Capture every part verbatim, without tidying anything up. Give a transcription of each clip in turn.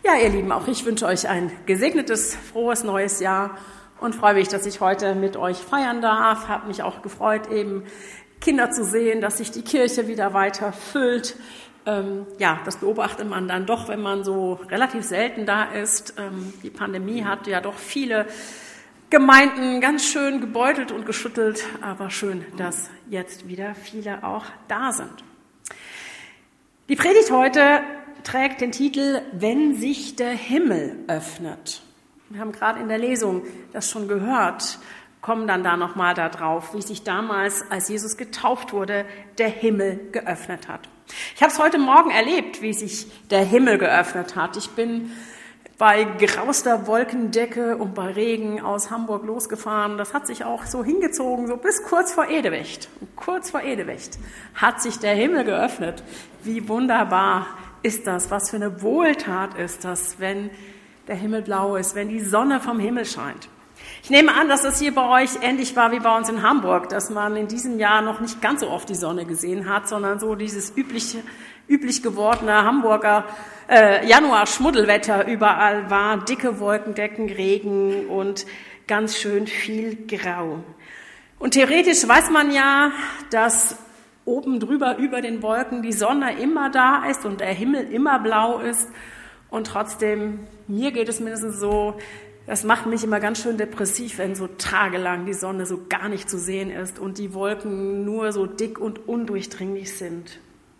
Ja, ihr Lieben, auch ich wünsche euch ein gesegnetes, frohes neues Jahr und freue mich, dass ich heute mit euch feiern darf. Habe mich auch gefreut, eben Kinder zu sehen, dass sich die Kirche wieder weiter füllt. Ähm, ja, das beobachtet man dann doch, wenn man so relativ selten da ist. Ähm, die Pandemie hat ja doch viele Gemeinden ganz schön gebeutelt und geschüttelt, aber schön, dass jetzt wieder viele auch da sind. Die Predigt heute trägt den Titel »Wenn sich der Himmel öffnet«. Wir haben gerade in der Lesung das schon gehört, kommen dann da nochmal da drauf, wie sich damals, als Jesus getauft wurde, der Himmel geöffnet hat. Ich habe es heute Morgen erlebt, wie sich der Himmel geöffnet hat. Ich bin bei grauster Wolkendecke und bei Regen aus Hamburg losgefahren. Das hat sich auch so hingezogen, so bis kurz vor Edewecht. Und kurz vor Edewecht hat sich der Himmel geöffnet. Wie wunderbar ist das? Was für eine Wohltat ist das, wenn der Himmel blau ist, wenn die Sonne vom Himmel scheint? Ich nehme an, dass das hier bei euch ähnlich war wie bei uns in Hamburg, dass man in diesem Jahr noch nicht ganz so oft die Sonne gesehen hat, sondern so dieses übliche, üblich gewordene Hamburger äh, Januar-Schmuddelwetter überall war, dicke Wolkendecken, Regen und ganz schön viel Grau. Und theoretisch weiß man ja, dass oben drüber über den Wolken die Sonne immer da ist und der Himmel immer blau ist. Und trotzdem, mir geht es mindestens so, das macht mich immer ganz schön depressiv, wenn so tagelang die Sonne so gar nicht zu sehen ist und die Wolken nur so dick und undurchdringlich sind.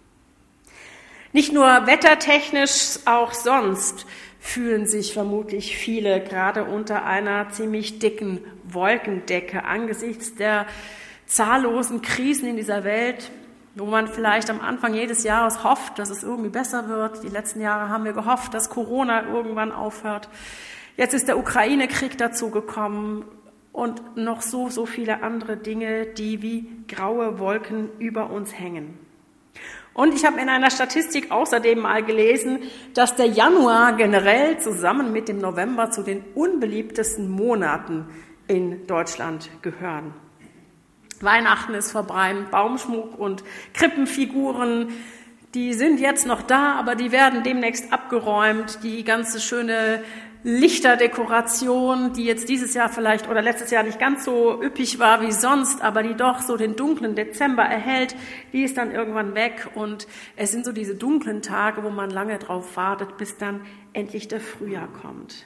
Nicht nur wettertechnisch, auch sonst fühlen sich vermutlich viele gerade unter einer ziemlich dicken Wolkendecke angesichts der zahllosen Krisen in dieser Welt, wo man vielleicht am Anfang jedes Jahres hofft, dass es irgendwie besser wird. Die letzten Jahre haben wir gehofft, dass Corona irgendwann aufhört. Jetzt ist der Ukraine-Krieg dazu gekommen und noch so, so viele andere Dinge, die wie graue Wolken über uns hängen. Und ich habe in einer Statistik außerdem mal gelesen, dass der Januar generell zusammen mit dem November zu den unbeliebtesten Monaten in Deutschland gehören. Weihnachten ist vorbei, Baumschmuck und Krippenfiguren, die sind jetzt noch da, aber die werden demnächst abgeräumt. Die ganze schöne Lichterdekoration, die jetzt dieses Jahr vielleicht oder letztes Jahr nicht ganz so üppig war wie sonst, aber die doch so den dunklen Dezember erhält, die ist dann irgendwann weg. Und es sind so diese dunklen Tage, wo man lange drauf wartet, bis dann endlich der Frühjahr kommt.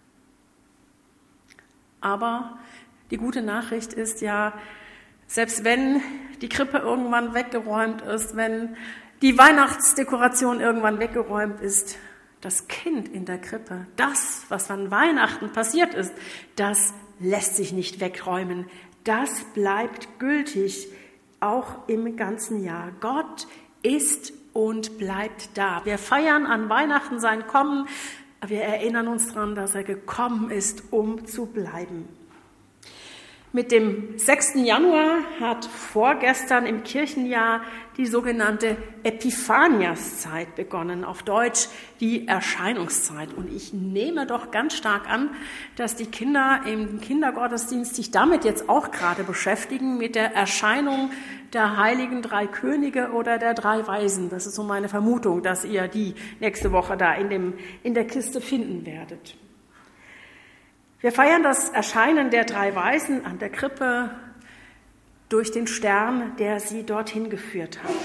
Aber die gute Nachricht ist ja, selbst wenn die Krippe irgendwann weggeräumt ist, wenn die Weihnachtsdekoration irgendwann weggeräumt ist, das Kind in der Krippe, das, was an Weihnachten passiert ist, das lässt sich nicht wegräumen. Das bleibt gültig, auch im ganzen Jahr. Gott ist und bleibt da. Wir feiern an Weihnachten sein Kommen, aber wir erinnern uns daran, dass er gekommen ist, um zu bleiben. Mit dem sechsten Januar hat vorgestern im Kirchenjahr die sogenannte Epiphaniaszeit begonnen, auf Deutsch die Erscheinungszeit. Und ich nehme doch ganz stark an, dass die Kinder im Kindergottesdienst sich damit jetzt auch gerade beschäftigen, mit der Erscheinung der heiligen drei Könige oder der drei Weisen. Das ist so meine Vermutung, dass ihr die nächste Woche da in, dem, in der Kiste finden werdet. Wir feiern das Erscheinen der drei Weisen an der Krippe durch den Stern, der sie dorthin geführt hat.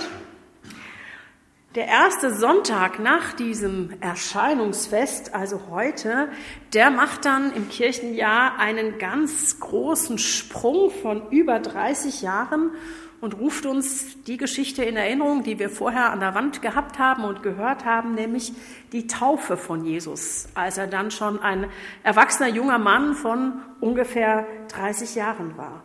Der erste Sonntag nach diesem Erscheinungsfest, also heute, der macht dann im Kirchenjahr einen ganz großen Sprung von über dreißig Jahren und ruft uns die Geschichte in Erinnerung, die wir vorher an der Wand gehabt haben und gehört haben, nämlich die Taufe von Jesus, als er dann schon ein erwachsener junger Mann von ungefähr dreißig Jahren war.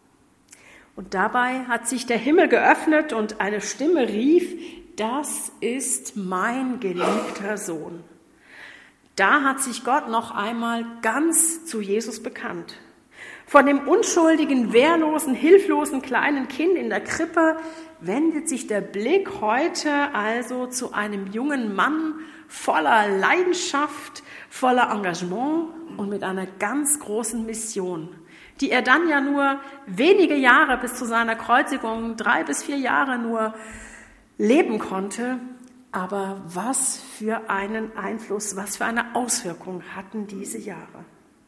Und dabei hat sich der Himmel geöffnet und eine Stimme rief, das ist mein geliebter Sohn. Da hat sich Gott noch einmal ganz zu Jesus bekannt. Von dem unschuldigen, wehrlosen, hilflosen kleinen Kind in der Krippe wendet sich der Blick heute also zu einem jungen Mann voller Leidenschaft, voller Engagement und mit einer ganz großen Mission, die er dann ja nur wenige Jahre bis zu seiner Kreuzigung, drei bis vier Jahre nur leben konnte, Aber was für einen Einfluss, was für eine Auswirkung hatten diese Jahre?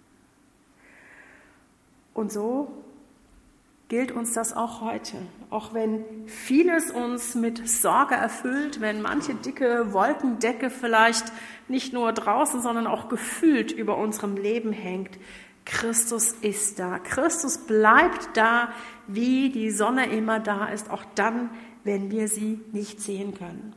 Und so gilt uns das auch heute. Auch wenn vieles uns mit Sorge erfüllt, wenn manche dicke Wolkendecke vielleicht nicht nur draußen, sondern auch gefühlt über unserem Leben hängt. Christus ist da. Christus bleibt da, wie die Sonne immer da ist, auch dann, wenn wir sie nicht sehen können.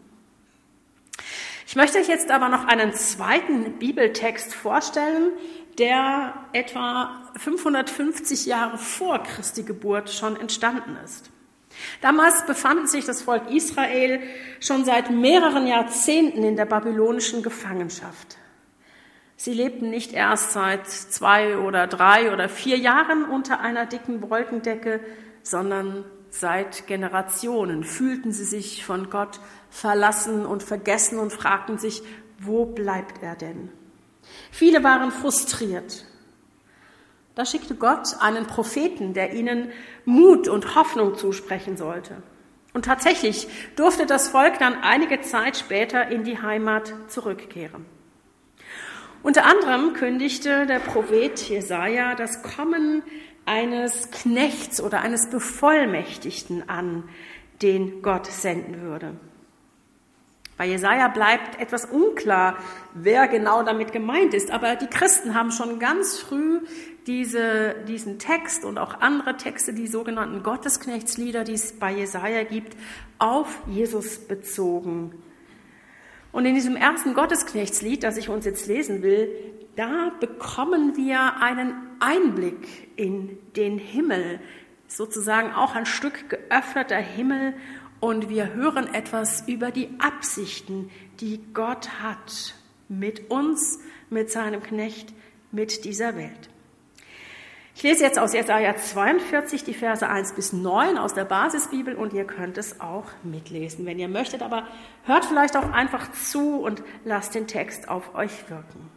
Ich möchte euch jetzt aber noch einen zweiten Bibeltext vorstellen, der etwa fünfhundertfünfzig Jahre vor Christi Geburt schon entstanden ist. Damals befand sich das Volk Israel schon seit mehreren Jahrzehnten in der babylonischen Gefangenschaft. Sie lebten nicht erst seit zwei oder drei oder vier Jahren unter einer dicken Wolkendecke, sondern seit Generationen fühlten sie sich von Gott verlassen und vergessen und fragten sich, wo bleibt er denn? Viele waren frustriert. Da schickte Gott einen Propheten, der ihnen Mut und Hoffnung zusprechen sollte. Und tatsächlich durfte das Volk dann einige Zeit später in die Heimat zurückkehren. Unter anderem kündigte der Prophet Jesaja das Kommen eines Knechts oder eines Bevollmächtigten an, den Gott senden würde. Bei Jesaja bleibt etwas unklar, wer genau damit gemeint ist, aber die Christen haben schon ganz früh diese, diesen Text und auch andere Texte, die sogenannten Gottesknechtslieder, die es bei Jesaja gibt, auf Jesus bezogen. Und in diesem ersten Gottesknechtslied, das ich uns jetzt lesen will, da bekommen wir einen Einblick in den Himmel, sozusagen auch ein Stück geöffneter Himmel, und wir hören etwas über die Absichten, die Gott hat mit uns, mit seinem Knecht, mit dieser Welt. Ich lese jetzt aus Jesaja zweiundvierzig die Verse eins bis neun aus der Basisbibel und ihr könnt es auch mitlesen, wenn ihr möchtet, aber hört vielleicht auch einfach zu und lasst den Text auf euch wirken.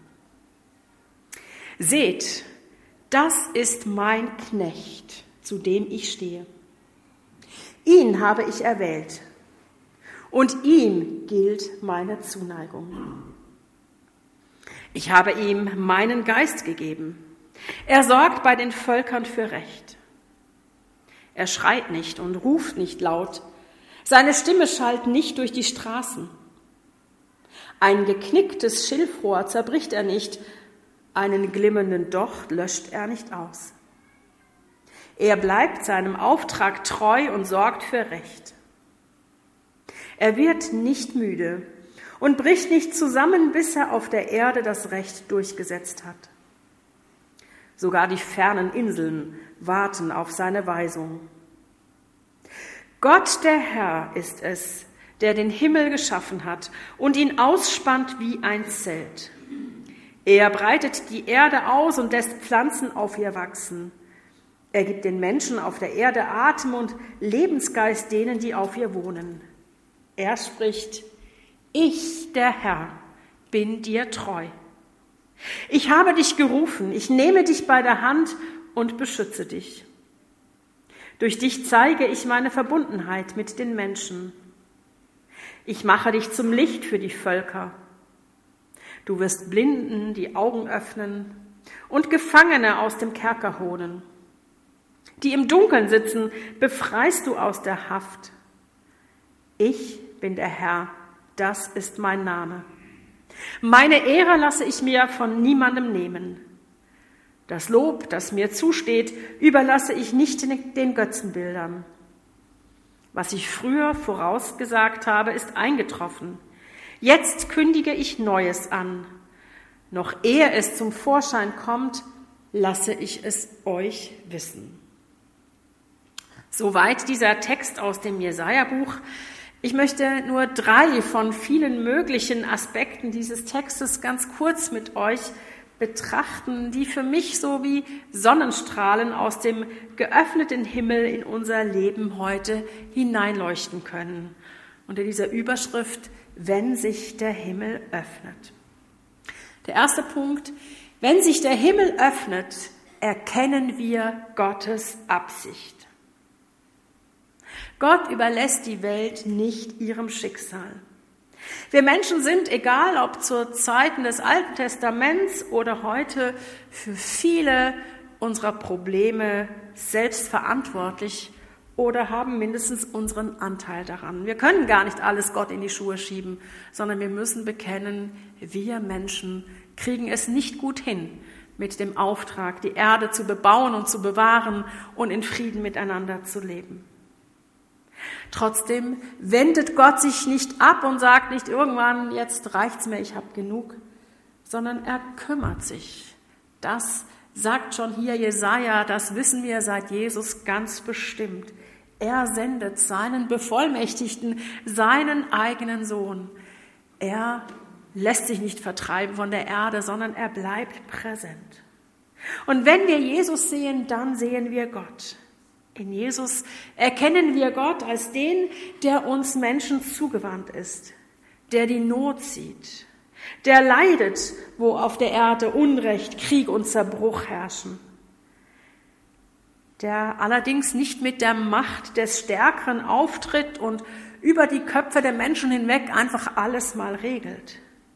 Seht, das ist mein Knecht, zu dem ich stehe. Ihn habe ich erwählt und ihm gilt meine Zuneigung. Ich habe ihm meinen Geist gegeben. Er sorgt bei den Völkern für Recht. Er schreit nicht und ruft nicht laut. Seine Stimme schallt nicht durch die Straßen. Ein geknicktes Schilfrohr zerbricht er nicht, einen glimmenden Docht löscht er nicht aus. Er bleibt seinem Auftrag treu und sorgt für Recht. Er wird nicht müde und bricht nicht zusammen, bis er auf der Erde das Recht durchgesetzt hat. Sogar die fernen Inseln warten auf seine Weisung. Gott, der Herr, ist es, der den Himmel geschaffen hat und ihn ausspannt wie ein Zelt. Er breitet die Erde aus und lässt Pflanzen auf ihr wachsen. Er gibt den Menschen auf der Erde Atem und Lebensgeist denen, die auf ihr wohnen. Er spricht, ich, der Herr, bin dir treu. Ich habe dich gerufen, ich nehme dich bei der Hand und beschütze dich. Durch dich zeige ich meine Verbundenheit mit den Menschen. Ich mache dich zum Licht für die Völker. Du wirst Blinden die Augen öffnen und Gefangene aus dem Kerker holen. Die im Dunkeln sitzen, befreist du aus der Haft. Ich bin der Herr, das ist mein Name. Meine Ehre lasse ich mir von niemandem nehmen. Das Lob, das mir zusteht, überlasse ich nicht den Götzenbildern. Was ich früher vorausgesagt habe, ist eingetroffen. Jetzt kündige ich Neues an. Noch ehe es zum Vorschein kommt, lasse ich es euch wissen. Soweit dieser Text aus dem Jesaja-Buch. Ich möchte nur drei von vielen möglichen Aspekten dieses Textes ganz kurz mit euch betrachten, die für mich so wie Sonnenstrahlen aus dem geöffneten Himmel in unser Leben heute hineinleuchten können. Unter dieser Überschrift, wenn sich der Himmel öffnet. Der erste Punkt, wenn sich der Himmel öffnet, erkennen wir Gottes Absicht. Gott überlässt die Welt nicht ihrem Schicksal. Wir Menschen sind, egal ob zu Zeiten des Alten Testaments oder heute, für viele unserer Probleme selbst verantwortlich oder haben mindestens unseren Anteil daran. Wir können gar nicht alles Gott in die Schuhe schieben, sondern wir müssen bekennen, wir Menschen kriegen es nicht gut hin mit dem Auftrag, die Erde zu bebauen und zu bewahren und in Frieden miteinander zu leben. Trotzdem wendet Gott sich nicht ab und sagt nicht irgendwann, jetzt reicht's mir, ich habe genug, sondern er kümmert sich. Das sagt schon hier Jesaja, das wissen wir seit Jesus ganz bestimmt. Er sendet seinen Bevollmächtigten, seinen eigenen Sohn. Er lässt sich nicht vertreiben von der Erde, sondern er bleibt präsent. Und wenn wir Jesus sehen, dann sehen wir Gott. In Jesus erkennen wir Gott als den, der uns Menschen zugewandt ist, der die Not sieht, der leidet, wo auf der Erde Unrecht, Krieg und Zerbruch herrschen, der allerdings nicht mit der Macht des Stärkeren auftritt und über die Köpfe der Menschen hinweg einfach alles mal regelt.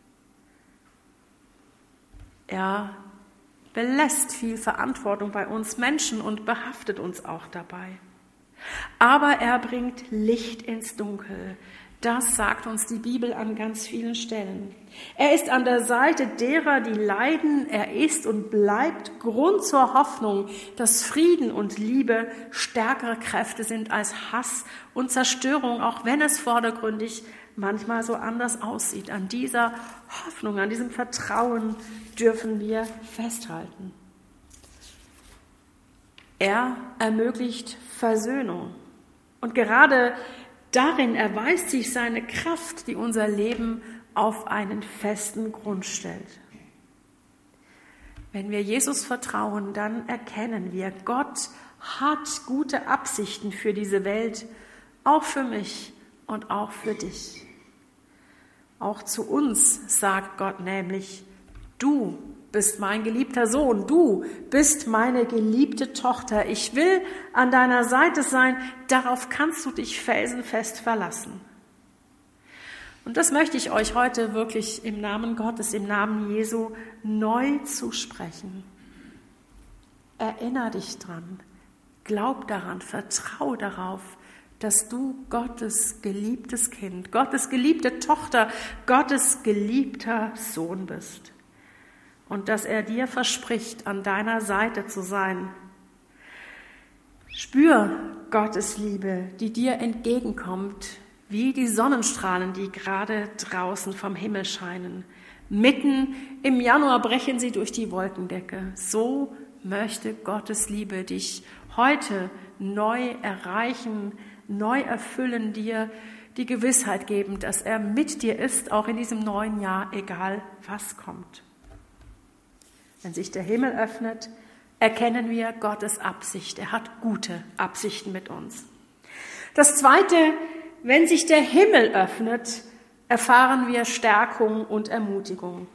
Er belässt viel Verantwortung bei uns Menschen und behaftet uns auch dabei. Aber er bringt Licht ins Dunkel. Das sagt uns die Bibel an ganz vielen Stellen. Er ist an der Seite derer, die leiden. Er ist und bleibt Grund zur Hoffnung, dass Frieden und Liebe stärkere Kräfte sind als Hass und Zerstörung, auch wenn es vordergründig manchmal so anders aussieht. An dieser Hoffnung, an diesem Vertrauen dürfen wir festhalten. Er ermöglicht Versöhnung. Und gerade darin erweist sich seine Kraft, die unser Leben auf einen festen Grund stellt. Wenn wir Jesus vertrauen, dann erkennen wir, Gott hat gute Absichten für diese Welt, auch für mich und auch für dich. Auch zu uns sagt Gott nämlich, du bist mein geliebter Sohn, du bist meine geliebte Tochter. Ich will an deiner Seite sein, darauf kannst du dich felsenfest verlassen. Und das möchte ich euch heute wirklich im Namen Gottes, im Namen Jesu neu zusprechen. Erinner dich dran, glaub daran, vertrau darauf, dass du Gottes geliebtes Kind, Gottes geliebte Tochter, Gottes geliebter Sohn bist. Und dass er dir verspricht, an deiner Seite zu sein. Spür Gottes Liebe, die dir entgegenkommt, wie die Sonnenstrahlen, die gerade draußen vom Himmel scheinen. Mitten im Januar brechen sie durch die Wolkendecke. So möchte Gottes Liebe dich heute neu erreichen, neu erfüllen, dir die Gewissheit geben, dass er mit dir ist, auch in diesem neuen Jahr, egal was kommt. Wenn sich der Himmel öffnet, erkennen wir Gottes Absicht. Er hat gute Absichten mit uns. Das Zweite, wenn sich der Himmel öffnet, erfahren wir Stärkung und Ermutigung.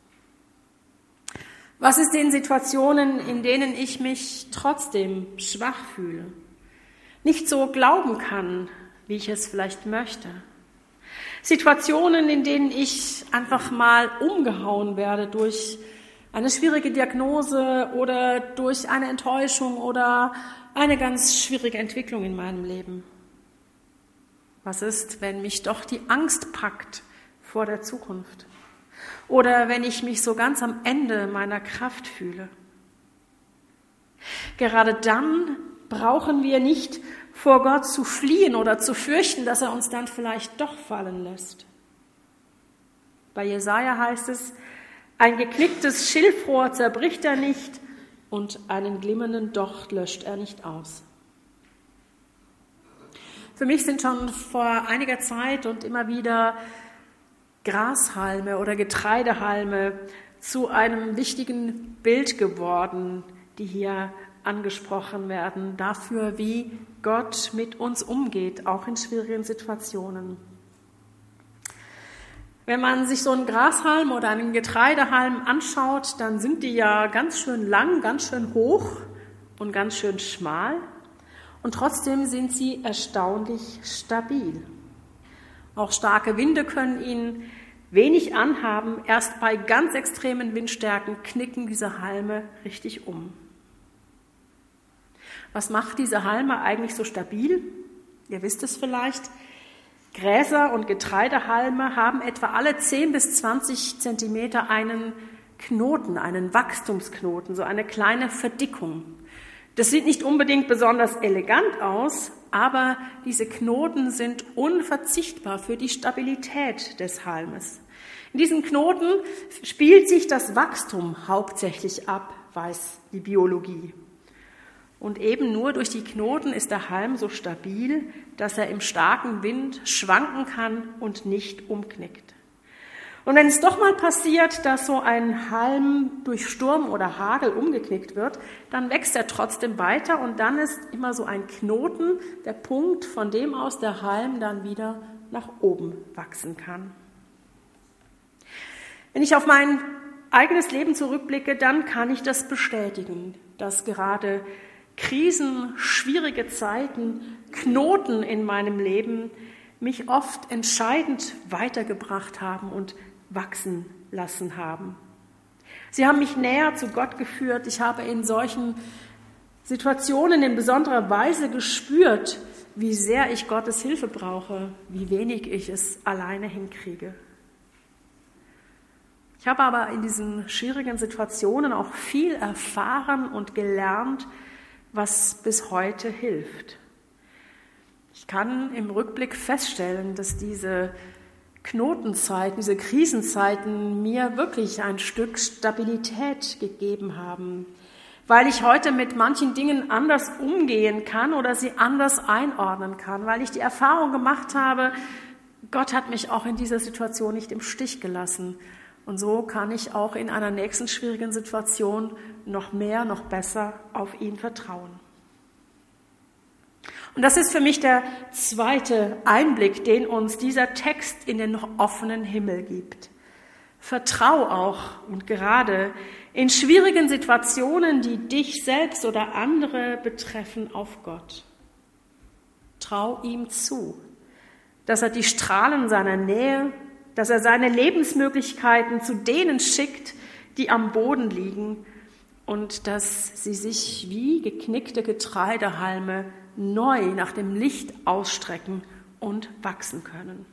Was ist in Situationen, in denen ich mich trotzdem schwach fühle, nicht so glauben kann, wie ich es vielleicht möchte? Situationen, in denen ich einfach mal umgehauen werde durch eine schwierige Diagnose oder durch eine Enttäuschung oder eine ganz schwierige Entwicklung in meinem Leben. Was ist, wenn mich doch die Angst packt vor der Zukunft? Oder wenn ich mich so ganz am Ende meiner Kraft fühle? Gerade dann brauchen wir nicht vor Gott zu fliehen oder zu fürchten, dass er uns dann vielleicht doch fallen lässt. Bei Jesaja heißt es, ein geknicktes Schilfrohr zerbricht er nicht und einen glimmenden Docht löscht er nicht aus. Für mich sind schon vor einiger Zeit und immer wieder Grashalme oder Getreidehalme zu einem wichtigen Bild geworden, die hier angesprochen werden, dafür, wie Gott mit uns umgeht, auch in schwierigen Situationen. Wenn man sich so einen Grashalm oder einen Getreidehalm anschaut, dann sind die ja ganz schön lang, ganz schön hoch und ganz schön schmal. Und trotzdem sind sie erstaunlich stabil. Auch starke Winde können ihn wenig anhaben. Erst bei ganz extremen Windstärken knicken diese Halme richtig um. Was macht diese Halme eigentlich so stabil? Ihr wisst es vielleicht. Gräser und Getreidehalme haben etwa alle zehn bis zwanzig Zentimeter einen Knoten, einen Wachstumsknoten, so eine kleine Verdickung. Das sieht nicht unbedingt besonders elegant aus, aber diese Knoten sind unverzichtbar für die Stabilität des Halmes. In diesen Knoten spielt sich das Wachstum hauptsächlich ab, weiß die Biologie. Und eben nur durch die Knoten ist der Halm so stabil, dass er im starken Wind schwanken kann und nicht umknickt. Und wenn es doch mal passiert, dass so ein Halm durch Sturm oder Hagel umgeknickt wird, dann wächst er trotzdem weiter und dann ist immer so ein Knoten der Punkt, von dem aus der Halm dann wieder nach oben wachsen kann. Wenn ich auf mein eigenes Leben zurückblicke, dann kann ich das bestätigen, dass gerade Krisen, schwierige Zeiten, Knoten in meinem Leben mich oft entscheidend weitergebracht haben und wachsen lassen haben. Sie haben mich näher zu Gott geführt. Ich habe in solchen Situationen in besonderer Weise gespürt, wie sehr ich Gottes Hilfe brauche, wie wenig ich es alleine hinkriege. Ich habe aber in diesen schwierigen Situationen auch viel erfahren und gelernt, was bis heute hilft. Ich kann im Rückblick feststellen, dass diese Knotenzeiten, diese Krisenzeiten mir wirklich ein Stück Stabilität gegeben haben, weil ich heute mit manchen Dingen anders umgehen kann oder sie anders einordnen kann, weil ich die Erfahrung gemacht habe, Gott hat mich auch in dieser Situation nicht im Stich gelassen. Und so kann ich auch in einer nächsten schwierigen Situation noch mehr, noch besser auf ihn vertrauen. Und das ist für mich der zweite Einblick, den uns dieser Text in den offenen Himmel gibt. Vertrau auch und gerade in schwierigen Situationen, die dich selbst oder andere betreffen, auf Gott. Trau ihm zu, dass er die Strahlen seiner Nähe, dass er seine Lebensmöglichkeiten zu denen schickt, die am Boden liegen und dass sie sich wie geknickte Getreidehalme neu nach dem Licht ausstrecken und wachsen können.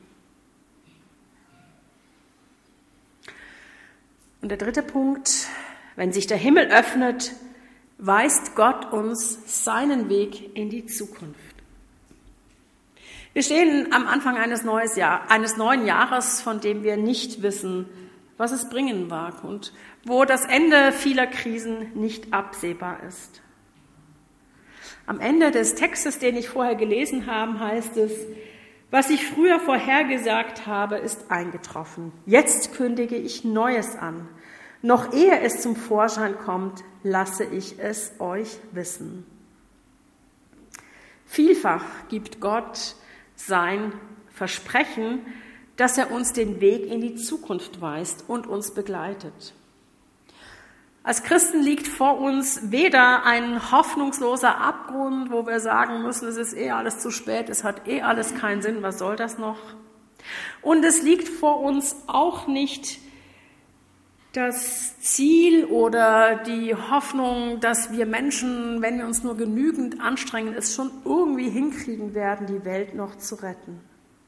Und der dritte Punkt, wenn sich der Himmel öffnet, weist Gott uns seinen Weg in die Zukunft. Wir stehen am Anfang eines, neues Jahr, eines neuen Jahres, von dem wir nicht wissen, was es bringen mag und wo das Ende vieler Krisen nicht absehbar ist. Am Ende des Textes, den ich vorher gelesen habe, heißt es, was ich früher vorhergesagt habe, ist eingetroffen. Jetzt kündige ich Neues an. Noch ehe es zum Vorschein kommt, lasse ich es euch wissen. Vielfach gibt Gott sein Versprechen, dass er uns den Weg in die Zukunft weist und uns begleitet. Als Christen liegt vor uns weder ein hoffnungsloser Abgrund, wo wir sagen müssen, es ist eh alles zu spät, es hat eh alles keinen Sinn, was soll das noch? Und es liegt vor uns auch nicht das Ziel oder die Hoffnung, dass wir Menschen, wenn wir uns nur genügend anstrengen, es schon irgendwie hinkriegen werden, die Welt noch zu retten.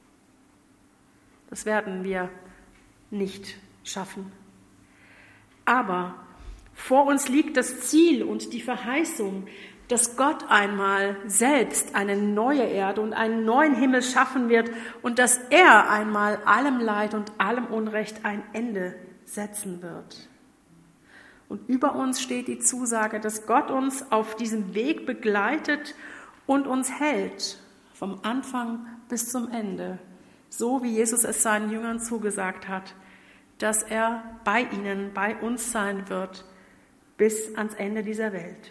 Das werden wir nicht schaffen. Aber vor uns liegt das Ziel und die Verheißung, dass Gott einmal selbst eine neue Erde und einen neuen Himmel schaffen wird und dass er einmal allem Leid und allem Unrecht ein Ende setzen wird. Und über uns steht die Zusage, dass Gott uns auf diesem Weg begleitet und uns hält, vom Anfang bis zum Ende, so wie Jesus es seinen Jüngern zugesagt hat, dass er bei ihnen, bei uns sein wird, bis ans Ende dieser Welt.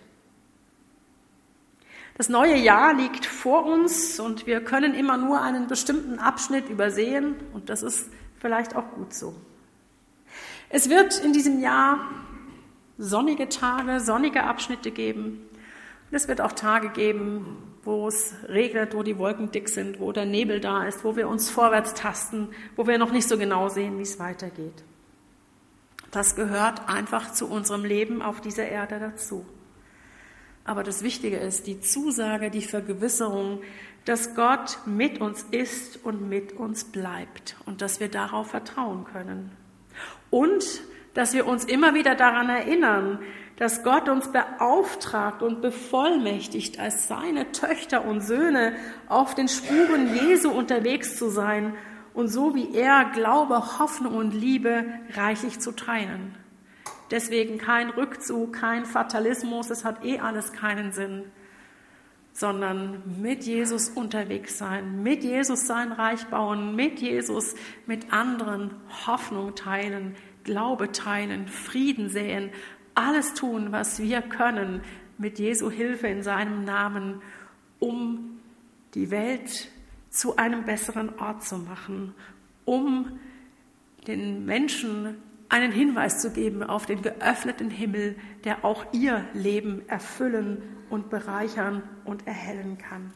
Das neue Jahr liegt vor uns und wir können immer nur einen bestimmten Abschnitt übersehen und das ist vielleicht auch gut so. Es wird in diesem Jahr sonnige Tage, sonnige Abschnitte geben und es wird auch Tage geben, wo es regnet, wo die Wolken dick sind, wo der Nebel da ist, wo wir uns vorwärts tasten, wo wir noch nicht so genau sehen, wie es weitergeht. Das gehört einfach zu unserem Leben auf dieser Erde dazu. Aber das Wichtige ist die Zusage, die Vergewisserung, dass Gott mit uns ist und mit uns bleibt und dass wir darauf vertrauen können. Und dass wir uns immer wieder daran erinnern, dass Gott uns beauftragt und bevollmächtigt, als seine Töchter und Söhne auf den Spuren Jesu unterwegs zu sein und so wie er Glaube, Hoffnung und Liebe reichlich zu teilen. Deswegen kein Rückzug, kein Fatalismus, es hat eh alles keinen Sinn, sondern mit Jesus unterwegs sein, mit Jesus sein Reich bauen, mit Jesus mit anderen Hoffnung teilen, Glaube teilen, Frieden säen, alles tun, was wir können, mit Jesu Hilfe in seinem Namen, um die Welt zu einem besseren Ort zu machen, um den Menschen einen Hinweis zu geben auf den geöffneten Himmel, der auch ihr Leben erfüllen und bereichern und erhellen kann.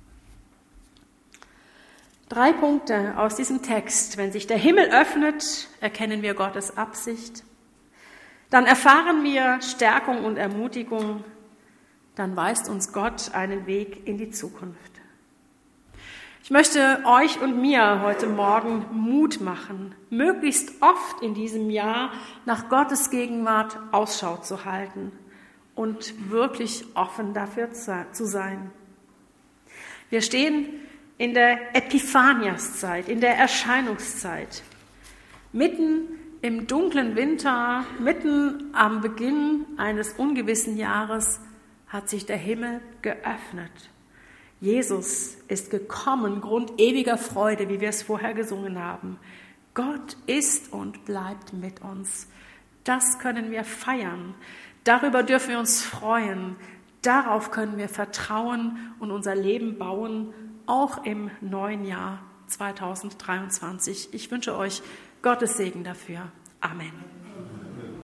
Drei Punkte aus diesem Text. Wenn sich der Himmel öffnet, erkennen wir Gottes Absicht. Dann erfahren wir Stärkung und Ermutigung. Dann weist uns Gott einen Weg in die Zukunft. Ich möchte euch und mir heute Morgen Mut machen, möglichst oft in diesem Jahr nach Gottes Gegenwart Ausschau zu halten und wirklich offen dafür zu sein. Wir stehen in der Epiphaniaszeit, in der Erscheinungszeit, mitten im dunklen Winter, mitten am Beginn eines ungewissen Jahres hat sich der Himmel geöffnet. Jesus ist gekommen, Grund ewiger Freude, wie wir es vorher gesungen haben. Gott ist und bleibt mit uns. Das können wir feiern. Darüber dürfen wir uns freuen. Darauf können wir vertrauen und unser Leben bauen, auch im neuen Jahr zweitausenddreiundzwanzig. Ich wünsche euch Gottes Segen dafür. Amen.